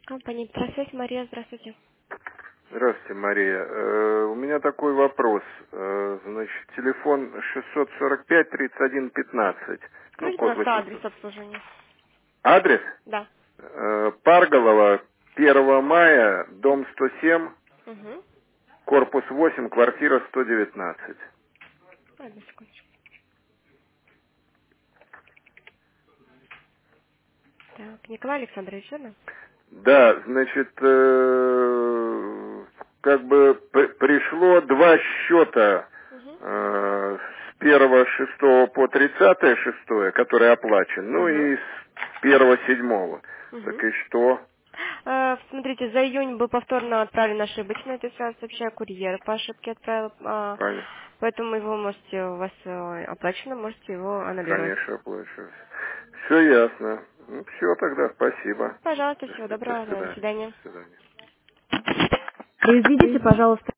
Компания «Просвет», Мария, здравствуйте. Здравствуйте, Мария. У меня такой вопрос. Значит, телефон 645-3115. Ну, Скажите, код пожалуйста, 800. адрес обслуживания. Адрес? Да. Парголова, 1 мая, дом 107, Угу. корпус 8, квартира 119. Одну секундочку. Так, Николай Александрович, верно? Да, значит, как бы пришло два счета Угу. с 1-6 по 30-6, который оплачен, ну Угу. и с 1-7. Так Угу. и что? Смотрите, за июнь был повторно отправлен ошибочно, это сразу сообщаю, курьер по ошибке отправил, Понятно. поэтому его можете, у вас оплачено, можете его аннулировать. Конечно, оплачиваю. Все ясно. Ну, все тогда, спасибо. Пожалуйста, До всего до доброго, до свидания. свидания. До свидания. Произведите, пожалуйста,